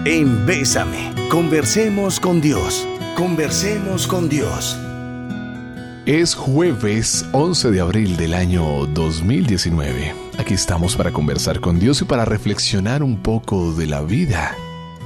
en Bésame. Conversemos con Dios. Conversemos con Dios. Es jueves 11 de abril del año 2019. Aquí estamos para conversar con Dios y para reflexionar un poco de la vida.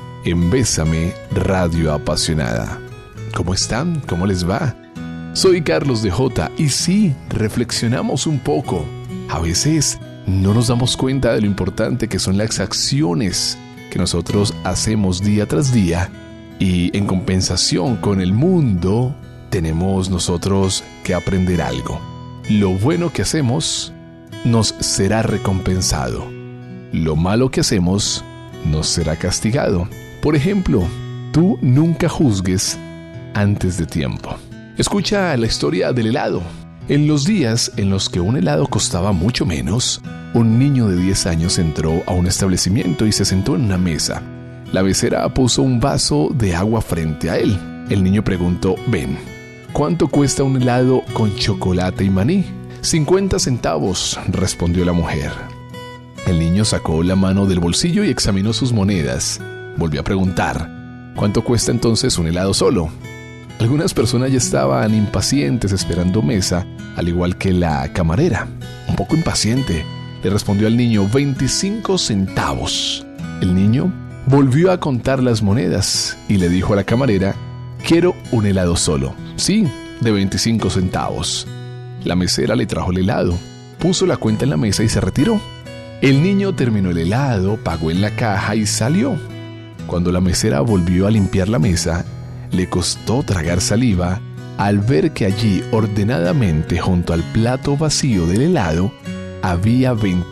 En Bésame, Radio Apasionada. ¿Cómo están? ¿Cómo les va? Soy Carlos de J. Y sí, reflexionamos un poco. A veces no nos damos cuenta de lo importante que son las acciones que nosotros hacemos día tras día. Y en compensación con el mundo, tenemos nosotros que aprender algo. Lo bueno que hacemos nos será recompensado. Lo malo que hacemos nos será castigado. Por ejemplo, tú nunca juzgues antes de tiempo. Escucha la historia del helado. En los días en los que un helado costaba mucho menos, un niño de 10 años entró a un establecimiento y se sentó en una mesa. La mesera puso un vaso de agua frente a él. El niño preguntó: ven, ¿cuánto cuesta un helado con chocolate y maní? 50 centavos, respondió la mujer. El niño sacó la mano del bolsillo y examinó sus monedas. Volvió a preguntar: ¿cuánto cuesta entonces un helado solo? Algunas personas ya estaban impacientes esperando mesa, al igual que la camarera. Un poco impaciente, le respondió al niño: 25 centavos. El niño volvió a contar las monedas y le dijo a la camarera: quiero un helado solo. Sí, de 25 centavos. La mesera le trajo el helado, puso la cuenta en la mesa y se retiró. El niño terminó el helado, pagó en la caja y salió. Cuando la mesera volvió a limpiar la mesa, le costó tragar saliva al ver que allí, ordenadamente junto al plato vacío del helado, había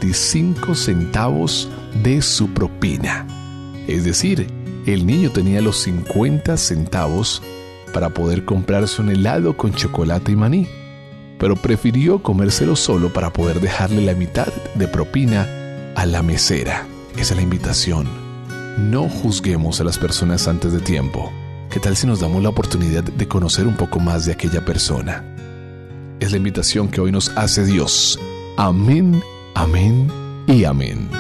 25 centavos de su propina. Es decir, el niño tenía los 50 centavos para poder comprarse un helado con chocolate y maní, pero prefirió comérselo solo para poder dejarle la mitad de propina a la mesera. Esa es la invitación. No juzguemos a las personas antes de tiempo. ¿Qué tal si nos damos la oportunidad de conocer un poco más de aquella persona? Es la invitación que hoy nos hace Dios. Amén, amén y amén.